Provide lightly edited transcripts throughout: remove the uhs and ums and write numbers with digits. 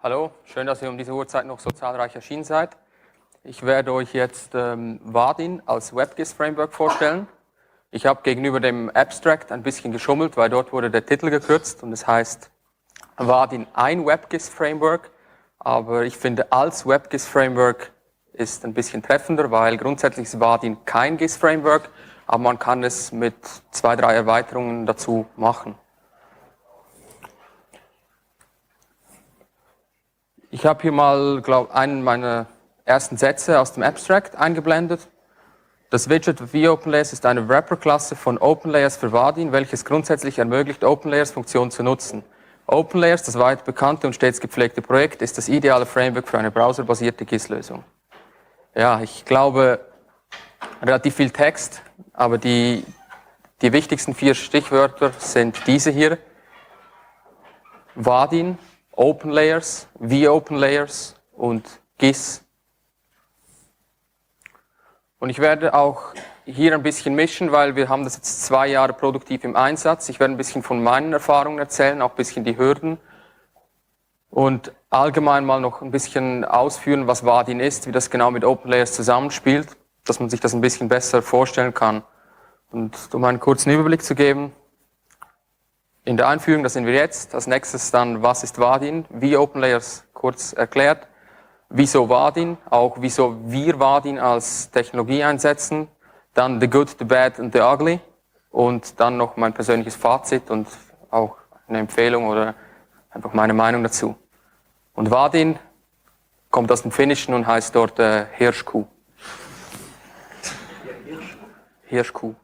Hallo, schön, dass ihr um diese Uhrzeit noch so zahlreich erschienen seid. Ich werde euch jetzt Vaadin als WebGIS-Framework vorstellen. Ich habe gegenüber dem Abstract ein bisschen geschummelt, weil dort wurde der Titel gekürzt und es heißt Vaadin ein WebGIS-Framework. Aber ich finde, als WebGIS-Framework ist ein bisschen treffender, weil grundsätzlich ist Vaadin kein GIS-Framework, aber man kann es mit 2, 3 Erweiterungen dazu machen. Ich habe hier mal, einen meiner ersten Sätze aus dem Abstract eingeblendet. Das Widget vOpenlayers ist eine Wrapper-Klasse von OpenLayers für Vaadin, welches grundsätzlich ermöglicht, OpenLayers-Funktionen zu nutzen. OpenLayers, das weit bekannte und stets gepflegte Projekt, ist das ideale Framework für eine browserbasierte GIS-Lösung. Ja, ich glaube, relativ viel Text, aber die wichtigsten 4 Stichwörter sind diese hier. Vaadin, OpenLayers, vOpenlayers und GIS. Und ich werde auch hier ein bisschen mischen, weil wir haben das jetzt 2 Jahre produktiv im Einsatz. Ich werde ein bisschen von meinen Erfahrungen erzählen, auch ein bisschen die Hürden und allgemein mal noch ein bisschen ausführen, was Vaadin ist, wie das genau mit OpenLayers zusammenspielt, dass man sich das ein bisschen besser vorstellen kann. Und um einen kurzen Überblick zu geben, in der Einführung, das sind wir jetzt. Als nächstes dann, was ist Vaadin? Wie OpenLayers kurz erklärt. Wieso Vaadin? Auch wieso wir Vaadin als Technologie einsetzen. Dann the good, the bad and the ugly. Und dann noch mein persönliches Fazit und auch eine Empfehlung oder einfach meine Meinung dazu. Und Vaadin kommt aus dem Finnischen und heißt dort Hirschkuh. Hirschkuh.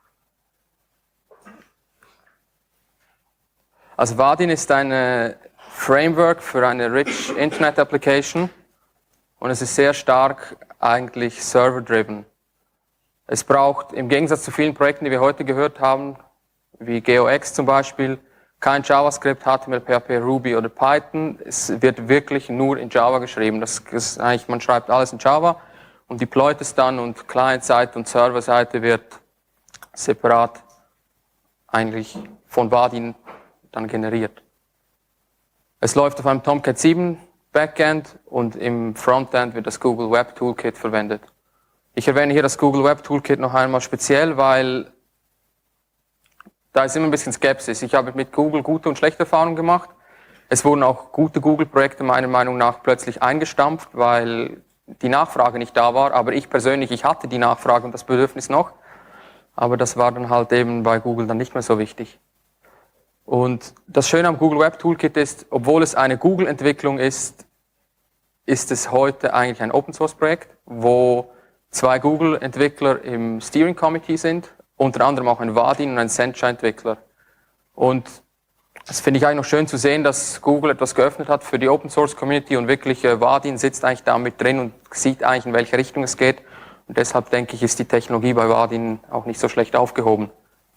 Also Vaadin ist ein Framework für eine Rich Internet Application und es ist sehr stark eigentlich server-driven. Es braucht im Gegensatz zu vielen Projekten, die wir heute gehört haben, wie GeoX zum Beispiel, kein JavaScript, HTML, PHP, Ruby oder Python. Es wird wirklich nur in Java geschrieben. Das ist eigentlich, man schreibt alles in Java und deployt es dann und Client-Seite und Server-Seite wird separat eigentlich von Vaadin dann generiert. Es läuft auf einem Tomcat 7 Backend und im Frontend wird das Google Web Toolkit verwendet. Ich erwähne hier das Google Web Toolkit noch einmal speziell, weil da ist immer ein bisschen Skepsis. Ich habe mit Google gute und schlechte Erfahrungen gemacht. Es wurden auch gute Google-Projekte meiner Meinung nach plötzlich eingestampft, weil die Nachfrage nicht da war. Aber ich persönlich, ich hatte die Nachfrage und das Bedürfnis noch. Aber das war dann halt eben bei Google dann nicht mehr so wichtig. Und das Schöne am Google Web Toolkit ist, obwohl es eine Google-Entwicklung ist, ist es heute eigentlich ein Open-Source-Projekt, wo 2 Google-Entwickler im Steering Committee sind, unter anderem auch ein Vaadin und ein Sencha-Entwickler. Und das finde ich eigentlich noch schön zu sehen, dass Google etwas geöffnet hat für die Open-Source-Community und wirklich Vaadin sitzt eigentlich da mit drin und sieht eigentlich, in welche Richtung es geht. Und deshalb denke ich, ist die Technologie bei Vaadin auch nicht so schlecht aufgehoben.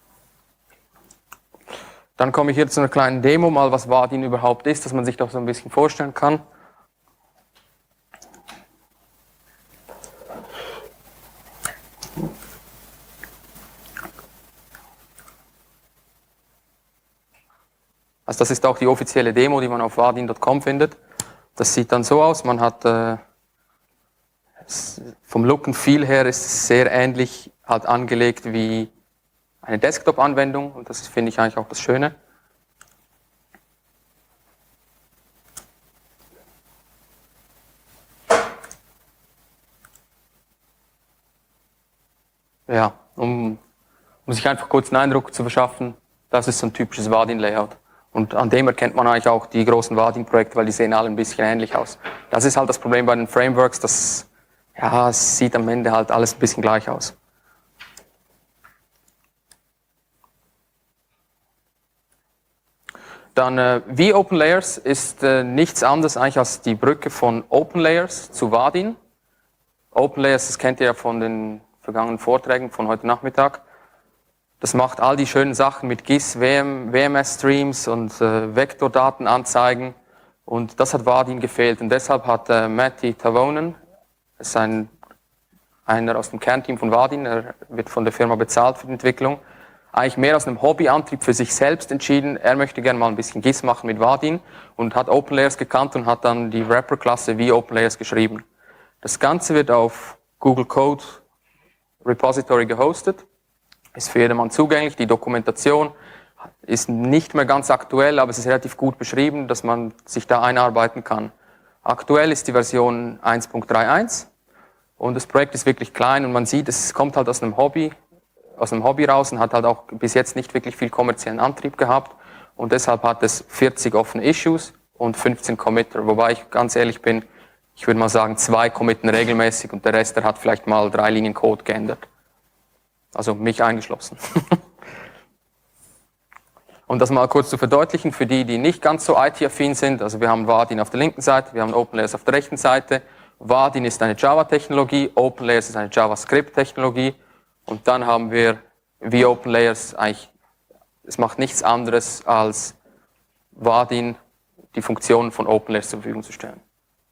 Dann komme ich hier zu einer kleinen Demo, mal was Vaadin überhaupt ist, dass man sich doch so ein bisschen vorstellen kann. Also das ist auch die offizielle Demo, die man auf vaadin.com findet. Das sieht dann so aus, man hat vom Look and Feel her ist es sehr ähnlich halt angelegt wie eine Desktop-Anwendung und das finde ich eigentlich auch das Schöne. Ja, um sich einfach kurz einen Eindruck zu verschaffen, das ist so ein typisches Vaadin-Layout. Und an dem erkennt man eigentlich auch die großen Vaadin-Projekte, weil die sehen alle ein bisschen ähnlich aus. Das ist halt das Problem bei den Frameworks, das ja, es sieht am Ende halt alles ein bisschen gleich aus. Dann vOpenlayers ist nichts anderes eigentlich als die Brücke von OpenLayers zu Vaadin. OpenLayers, das kennt ihr ja von den vergangenen Vorträgen von heute Nachmittag. Das macht all die schönen Sachen mit GIS, WMS-Streams und Vektordatenanzeigen. Und das hat Vaadin gefehlt. Und deshalb hat Matti Tavonen, das ist einer aus dem Kernteam von Vaadin, er wird von der Firma bezahlt für die Entwicklung, eigentlich mehr aus einem Hobbyantrieb für sich selbst entschieden, er möchte gerne mal ein bisschen GIS machen mit Vaadin und hat OpenLayers gekannt und hat dann die Wrapper-Klasse wie OpenLayers geschrieben. Das Ganze wird auf Google Code Repository gehostet, ist für jedermann zugänglich, die Dokumentation ist nicht mehr ganz aktuell, aber es ist relativ gut beschrieben, dass man sich da einarbeiten kann. Aktuell ist die Version 1.31 und das Projekt ist wirklich klein und man sieht, es kommt halt aus einem Hobby raus und hat halt auch bis jetzt nicht wirklich viel kommerziellen Antrieb gehabt und deshalb hat es 40 offene Issues und 15 Committer, wobei ich ganz ehrlich bin, ich würde mal sagen 2 committen regelmäßig und der Rest, der hat vielleicht mal 3 Linien Code geändert. Also mich eingeschlossen. Um das mal kurz zu verdeutlichen, für die, die nicht ganz so IT-affin sind, also wir haben Vaadin auf der linken Seite, wir haben OpenLayers auf der rechten Seite. Vaadin ist eine Java-Technologie, OpenLayers ist eine JavaScript-Technologie und dann haben wir wie OpenLayers eigentlich, es macht nichts anderes als Vaadin die Funktionen von OpenLayers zur Verfügung zu stellen.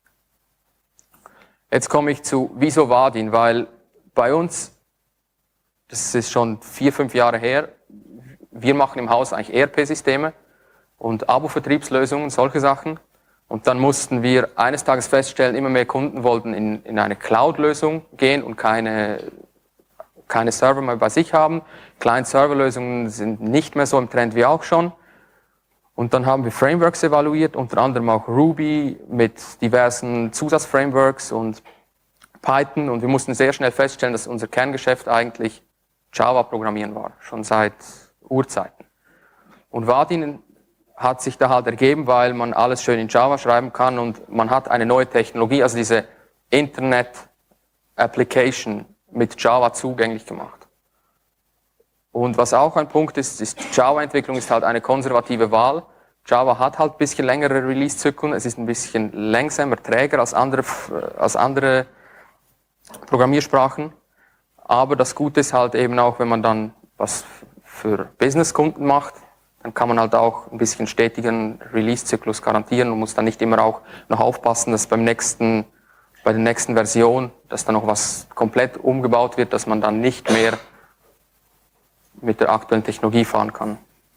Jetzt komme ich zu wieso Vaadin, weil bei uns, das ist schon 4-5 Jahre her, wir machen im Haus eigentlich ERP-Systeme und Abo-Vertriebslösungen, solche Sachen. Und dann mussten wir eines Tages feststellen, immer mehr Kunden wollten in eine Cloud-Lösung gehen und keine Server mehr bei sich haben. Client-Server-Lösungen sind nicht mehr so im Trend wie auch schon. Und dann haben wir Frameworks evaluiert, unter anderem auch Ruby mit diversen Zusatzframeworks und Python. Und wir mussten sehr schnell feststellen, dass unser Kerngeschäft eigentlich Java-Programmieren war, schon seit Urzeiten. Und Vaadin hat sich da halt ergeben, weil man alles schön in Java schreiben kann und man hat eine neue Technologie, also diese Internet Application mit Java zugänglich gemacht. Und was auch ein Punkt ist Java-Entwicklung ist halt eine konservative Wahl. Java hat halt ein bisschen längere Release-Zyklen, es ist ein bisschen langsamer, träger als andere Programmiersprachen. Aber das Gute ist halt eben auch, wenn man dann was für Businesskunden macht, dann kann man halt auch ein bisschen stetigen Release-Zyklus garantieren und muss dann nicht immer auch noch aufpassen, dass bei der nächsten Version, dass dann noch was komplett umgebaut wird, dass man dann nicht mehr mit der aktuellen Technologie fahren kann.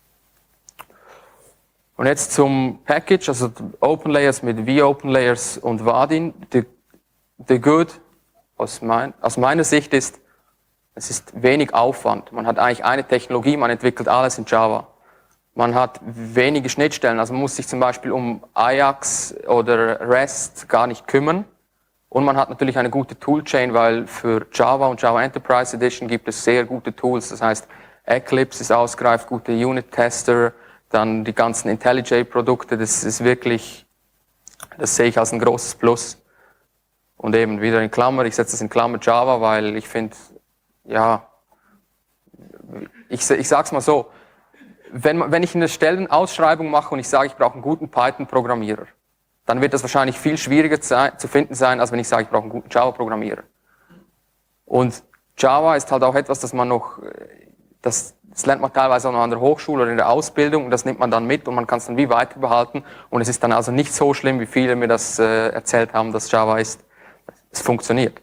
Und jetzt zum Package, also OpenLayers mit vOpenLayers und Vaadin. The good aus meiner Sicht ist, es ist wenig Aufwand. Man hat eigentlich eine Technologie, man entwickelt alles in Java. Man hat wenige Schnittstellen, also man muss sich zum Beispiel um Ajax oder REST gar nicht kümmern. Und man hat natürlich eine gute Toolchain, weil für Java und Java Enterprise Edition gibt es sehr gute Tools. Das heißt, Eclipse ist ausgereift, gute Unit-Tester, dann die ganzen IntelliJ-Produkte, das ist wirklich, das sehe ich als ein großes Plus. Und eben wieder in Klammer, ich setze das in Klammer Java, weil ich finde, ja, ich sag's mal so, wenn ich eine Stellenausschreibung mache und ich sage, ich brauche einen guten Python-Programmierer, dann wird das wahrscheinlich viel schwieriger zu finden sein, als wenn ich sage, ich brauche einen guten Java-Programmierer. Und Java ist halt auch etwas, das lernt man teilweise auch noch an der Hochschule oder in der Ausbildung und das nimmt man dann mit und man kann es dann wie weiter behalten und es ist dann also nicht so schlimm, wie viele mir das erzählt haben, dass Java ist. Es funktioniert.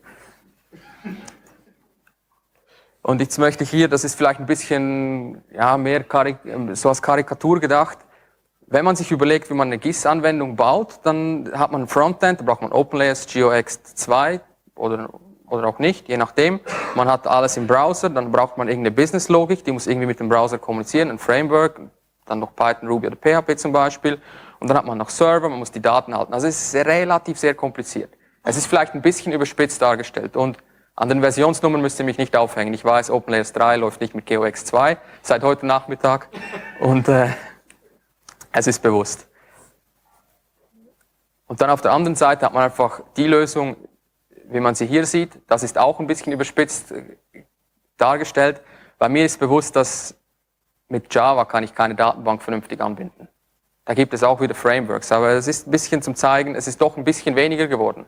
Und jetzt möchte ich hier, das ist vielleicht ein bisschen mehr so als Karikatur gedacht, wenn man sich überlegt, wie man eine GIS-Anwendung baut, dann hat man ein Frontend, da braucht man OpenLayers, GeoX2 oder auch nicht, je nachdem. Man hat alles im Browser, dann braucht man irgendeine Business-Logik, die muss irgendwie mit dem Browser kommunizieren, ein Framework, dann noch Python, Ruby oder PHP zum Beispiel. Und dann hat man noch Server, man muss die Daten halten. Also es ist relativ sehr kompliziert. Es ist vielleicht ein bisschen überspitzt dargestellt und an den Versionsnummern müsst ihr mich nicht aufhängen. Ich weiß, OpenLayers 3 läuft nicht mit GeoX2 seit heute Nachmittag und es ist bewusst. Und dann auf der anderen Seite hat man einfach die Lösung, wie man sie hier sieht. Das ist auch ein bisschen überspitzt dargestellt. Bei mir ist bewusst, dass mit Java kann ich keine Datenbank vernünftig anbinden. Da gibt es auch wieder Frameworks, aber es ist ein bisschen zum Zeigen, es ist doch ein bisschen weniger geworden.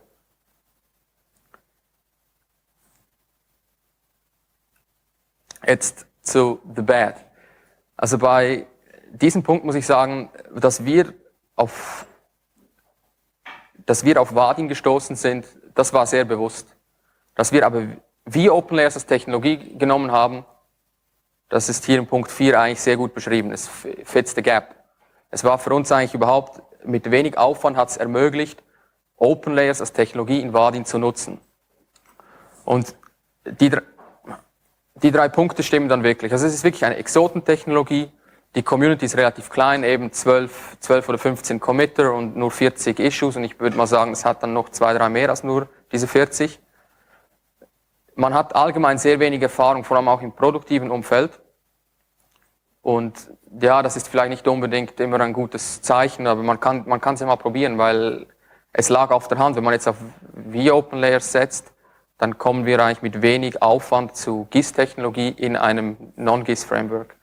Jetzt zu The Bad. Also bei diesem Punkt muss ich sagen, dass wir auf Vaadin gestoßen sind, das war sehr bewusst. Dass wir aber wie OpenLayers als Technologie genommen haben, Das ist hier in Punkt 4 eigentlich sehr gut beschrieben. Es fits the gap. Es war für uns eigentlich überhaupt, mit wenig Aufwand hat es ermöglicht, OpenLayers als Technologie in Vaadin zu nutzen. Und die 3 Punkte stimmen dann wirklich. Also es ist wirklich eine Exotentechnologie. Die Community ist relativ klein, eben 12 oder 15 Committer und nur 40 Issues. Und ich würde mal sagen, es hat dann noch 2, 3 mehr als nur diese 40. Man hat allgemein sehr wenig Erfahrung, vor allem auch im produktiven Umfeld. Und ja, das ist vielleicht nicht unbedingt immer ein gutes Zeichen, aber man kann es ja mal probieren, weil es lag auf der Hand. Wenn man jetzt auf vOpenLayers setzt, dann kommen wir eigentlich mit wenig Aufwand zu GIS-Technologie in einem Non-GIS-Framework.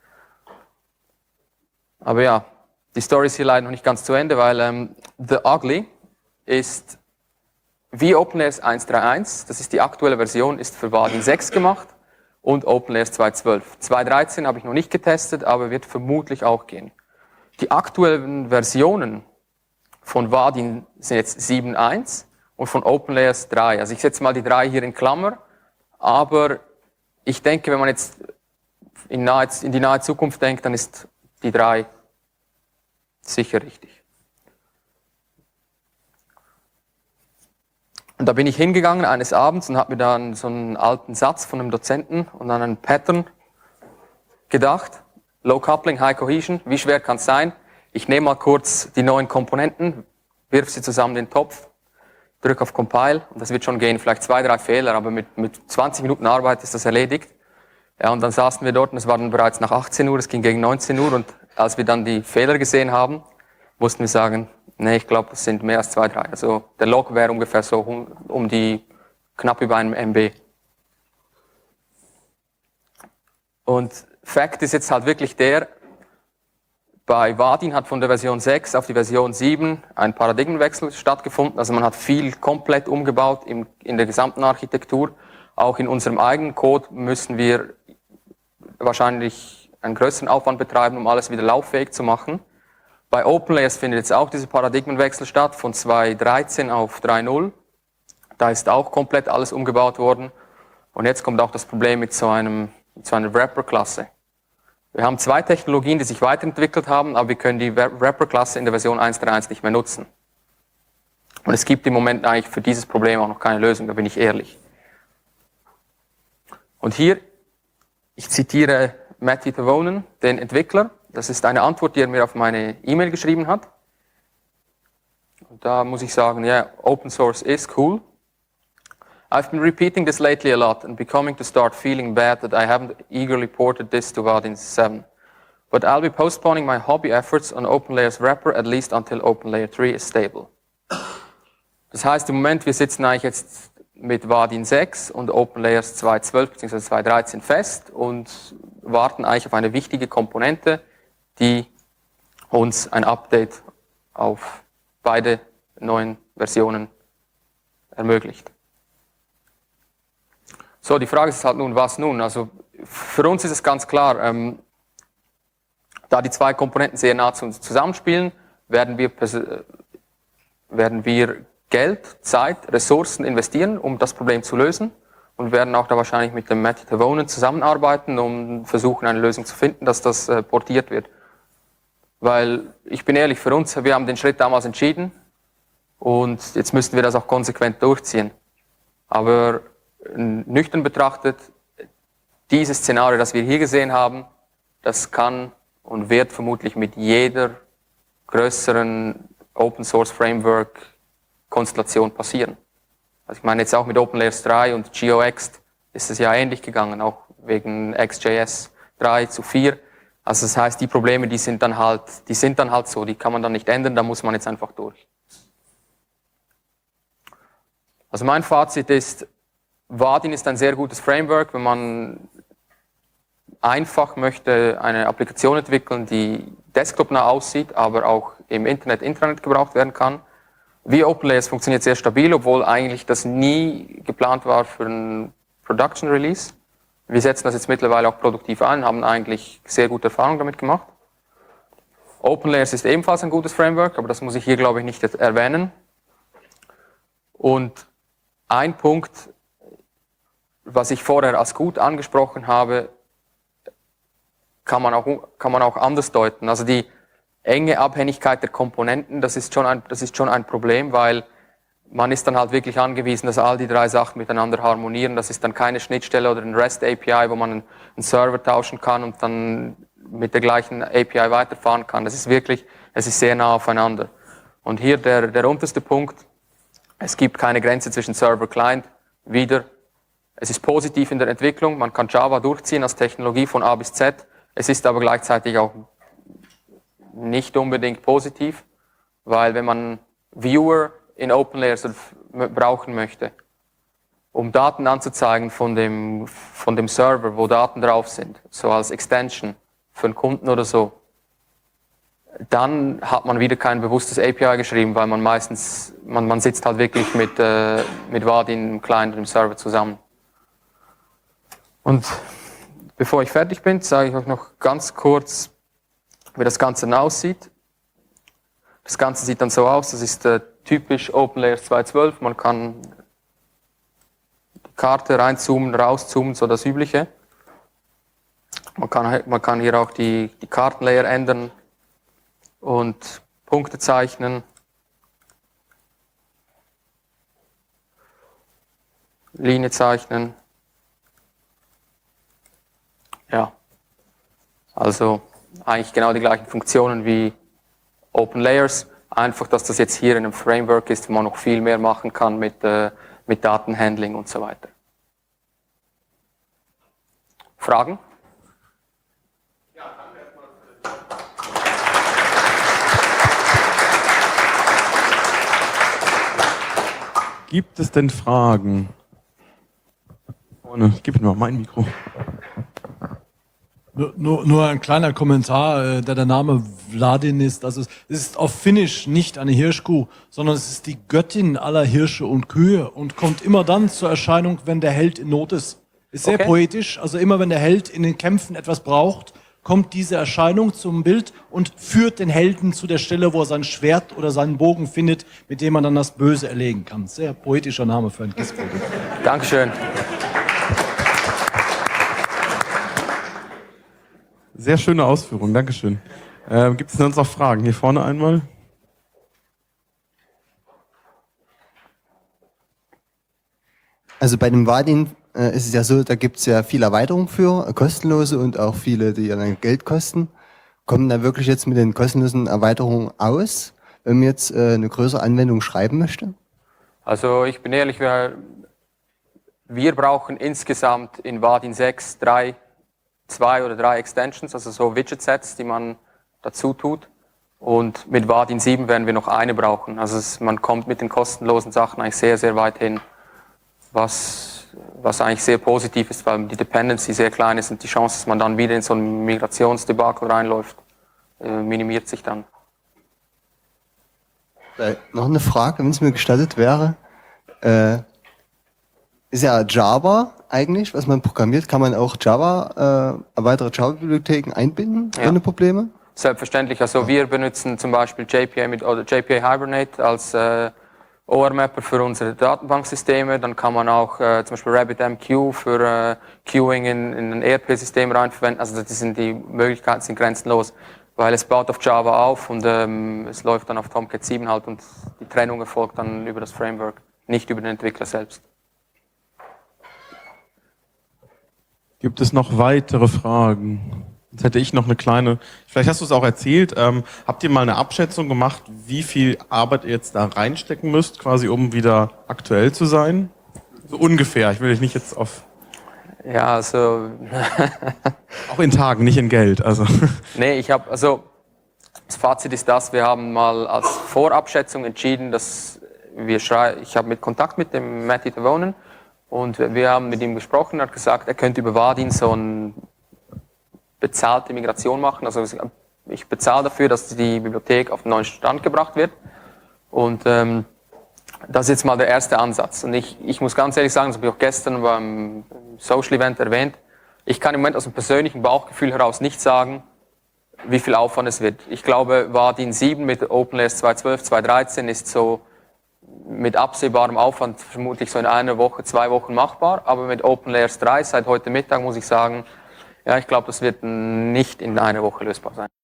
Aber ja, die Story ist hier leider noch nicht ganz zu Ende, weil The Ugly ist vOpenLayers 1.3.1, das ist die aktuelle Version, ist für Vaadin 6 gemacht und OpenLayers 2.12. 2.13 habe ich noch nicht getestet, aber wird vermutlich auch gehen. Die aktuellen Versionen von Vaadin sind jetzt 7.1 und von OpenLayers 3. Also ich setze mal die 3 hier in Klammer, aber ich denke, wenn man jetzt in die nahe Zukunft denkt, dann ist die 3 sicher richtig. Und da bin ich hingegangen eines Abends und habe mir dann so einen alten Satz von einem Dozenten und an einen Pattern gedacht. Low Coupling, High Cohesion, wie schwer kann es sein? Ich nehme mal kurz die neuen Komponenten, wirf sie zusammen in den Topf, drücke auf Compile und das wird schon gehen, vielleicht 2, 3 Fehler, aber mit 20 Minuten Arbeit ist das erledigt. Ja, und dann saßen wir dort und es war dann bereits nach 18 Uhr, es ging gegen 19 Uhr und als wir dann die Fehler gesehen haben, mussten wir sagen, nee, ich glaube, es sind mehr als 2, 3. Also der Log wäre ungefähr so um die knapp über einem MB. Und Fakt ist jetzt halt wirklich der, bei Vaadin hat von der Version 6 auf die Version 7 ein Paradigmenwechsel stattgefunden. Also man hat viel komplett umgebaut in der gesamten Architektur. Auch in unserem eigenen Code müssen wir wahrscheinlich einen größeren Aufwand betreiben, um alles wieder lauffähig zu machen. Bei OpenLayers findet jetzt auch dieser Paradigmenwechsel statt, von 2.13 auf 3.0. Da ist auch komplett alles umgebaut worden. Und jetzt kommt auch das Problem mit so einer Wrapper-Klasse. Wir haben 2 Technologien, die sich weiterentwickelt haben, aber wir können die Wrapper-Klasse in der Version 1.3.1 nicht mehr nutzen. Und es gibt im Moment eigentlich für dieses Problem auch noch keine Lösung, da bin ich ehrlich. Und hier, ich zitiere Matti Tavonen, den Entwickler. Das ist eine Antwort, die er mir auf meine E-Mail geschrieben hat. Und da muss ich sagen, ja, Open Source is cool. I've been repeating this lately a lot and becoming to start feeling bad that I haven't eagerly ported this to Vaadin 7. But I'll be postponing my hobby efforts on OpenLayers Wrapper at least until OpenLayer 3 is stable. Das heißt, im Moment, wir sitzen eigentlich jetzt mit Vaadin 6 und OpenLayers 2.12 bzw. 2.13 fest und warten eigentlich auf eine wichtige Komponente, die uns ein Update auf beide neuen Versionen ermöglicht. So, die Frage ist halt nun, was nun? Also für uns ist es ganz klar, da die 2 Komponenten sehr nah zusammenspielen, werden wir Geld, Zeit, Ressourcen investieren, um das Problem zu lösen und werden auch da wahrscheinlich mit dem Matti Tavonen zusammenarbeiten, um versuchen, eine Lösung zu finden, dass das portiert wird. Weil, ich bin ehrlich, für uns, wir haben den Schritt damals entschieden und jetzt müssten wir das auch konsequent durchziehen. Aber nüchtern betrachtet, dieses Szenario, das wir hier gesehen haben, das kann und wird vermutlich mit jeder größeren Open Source Framework Konstellation passieren. Also ich meine jetzt auch mit OpenLayers 3 und GeoX ist es ja ähnlich gegangen, auch wegen XJS 3:4. Also das heißt, die Probleme, die sind dann halt so, die kann man dann nicht ändern, da muss man jetzt einfach durch. Also mein Fazit ist, Vaadin ist ein sehr gutes Framework, wenn man einfach möchte eine Applikation entwickeln, die desktopnah aussieht, aber auch im Intranet gebraucht werden kann. vOpenLayers funktioniert sehr stabil, obwohl eigentlich das nie geplant war für ein Production Release. Wir setzen das jetzt mittlerweile auch produktiv ein, haben eigentlich sehr gute Erfahrungen damit gemacht. OpenLayers ist ebenfalls ein gutes Framework, aber das muss ich hier, glaube ich, nicht erwähnen. Und ein Punkt, was ich vorher als gut angesprochen habe, kann man auch anders deuten. Also die enge Abhängigkeit der Komponenten, das ist schon ein Problem, weil man ist dann halt wirklich angewiesen, dass all die drei Sachen miteinander harmonieren. Das ist dann keine Schnittstelle oder ein REST API, wo man einen Server tauschen kann und dann mit der gleichen API weiterfahren kann. Es ist sehr nah aufeinander. Und hier der unterste Punkt, es gibt keine Grenze zwischen Server und Client. Wieder, es ist positiv in der Entwicklung, man kann Java durchziehen als Technologie von A bis Z. Es ist aber gleichzeitig auch nicht unbedingt positiv, weil wenn man Viewer in OpenLayers brauchen möchte, um Daten anzuzeigen von dem Server, wo Daten drauf sind, so als Extension für einen Kunden oder so, dann hat man wieder kein bewusstes API geschrieben, weil man meistens, man sitzt halt wirklich mit Vaadin im Client und im Server zusammen. Und bevor ich fertig bin, sage ich euch noch ganz kurz, wie das Ganze dann aussieht. Das Ganze sieht dann so aus, das ist typisch OpenLayers 2.12. Man kann die Karte reinzoomen, rauszoomen, so das Übliche. Man kann hier auch die Kartenlayer ändern und Punkte zeichnen. Linie zeichnen. Ja, also eigentlich genau die gleichen Funktionen wie OpenLayers. Einfach, dass das jetzt hier in einem Framework ist, wo man noch viel mehr machen kann mit Datenhandling und so weiter. Fragen? Ja, danke erstmal. Gibt es denn Fragen? Vorne, ich gebe mir mal mein Mikro. Nur ein kleiner Kommentar, der Name Vaadin ist. Also es ist auf Finnisch nicht eine Hirschkuh, sondern es ist die Göttin aller Hirsche und Kühe und kommt immer dann zur Erscheinung, wenn der Held in Not ist. Ist sehr poetisch, also immer wenn der Held in den Kämpfen etwas braucht, kommt diese Erscheinung zum Bild und führt den Helden zu der Stelle, wo er sein Schwert oder seinen Bogen findet, mit dem man dann das Böse erlegen kann. Sehr poetischer Name für ein Gissvogel. Dankeschön. Sehr schöne Ausführung, Dankeschön. Gibt es sonst noch Fragen? Hier vorne einmal. Also bei dem Vaadin ist es ja so, da gibt es ja viele Erweiterungen für, kostenlose und auch viele, die dann Geld kosten. Kommen da wirklich jetzt mit den kostenlosen Erweiterungen aus, wenn man jetzt eine größere Anwendung schreiben möchte? Also ich bin ehrlich, wir brauchen insgesamt in Vaadin 6 2 oder 3 Extensions, also so Widget-Sets, die man dazu tut. Und mit Vaadin 7 werden wir noch eine brauchen. Also man kommt mit den kostenlosen Sachen eigentlich sehr, sehr weit hin, was eigentlich sehr positiv ist, weil die Dependency sehr klein ist und die Chance, dass man dann wieder in so ein Migrationsdebakel reinläuft, minimiert sich dann. Noch eine Frage, wenn es mir gestattet wäre. Ist ja Java eigentlich, was man programmiert. Kann man auch weitere Java-Bibliotheken einbinden ohne Probleme? Selbstverständlich. Also wir benutzen zum Beispiel JPA Hibernate als OR-Mapper für unsere Datenbanksysteme. Dann kann man auch zum Beispiel RabbitMQ für Queuing in ein ERP-System reinverwenden. Also die Möglichkeiten sind grenzenlos, weil es baut auf Java auf und es läuft dann auf Tomcat 7 halt und die Trennung erfolgt dann über das Framework, nicht über den Entwickler selbst. Gibt es noch weitere Fragen? Jetzt hätte ich noch eine kleine, vielleicht hast du es auch erzählt, habt ihr mal eine Abschätzung gemacht, wie viel Arbeit ihr jetzt da reinstecken müsst, quasi um wieder aktuell zu sein? So ungefähr, ich will dich nicht jetzt auf... Ja, also... auch in Tagen, nicht in Geld, also... Nee, das Fazit ist das, wir haben mal als Vorabschätzung entschieden, dass ich habe mit Kontakt mit dem Matti Tavonen und wir haben mit ihm gesprochen, er hat gesagt, er könnte über Vaadin so eine bezahlte Migration machen. Also ich bezahle dafür, dass die Bibliothek auf den neuen Stand gebracht wird. Und das ist jetzt mal der erste Ansatz. Und ich muss ganz ehrlich sagen, das habe ich auch gestern beim Social Event erwähnt, ich kann im Moment aus dem persönlichen Bauchgefühl heraus nicht sagen, wie viel Aufwand es wird. Ich glaube, Vaadin 7 mit OpenLayers 2.12, 2.13 ist so mit absehbarem Aufwand vermutlich so in einer Woche, 2 Wochen machbar. Aber mit OpenLayers 3 seit heute Mittag muss ich sagen, Ja, ich glaube, das wird nicht in einer Woche lösbar sein.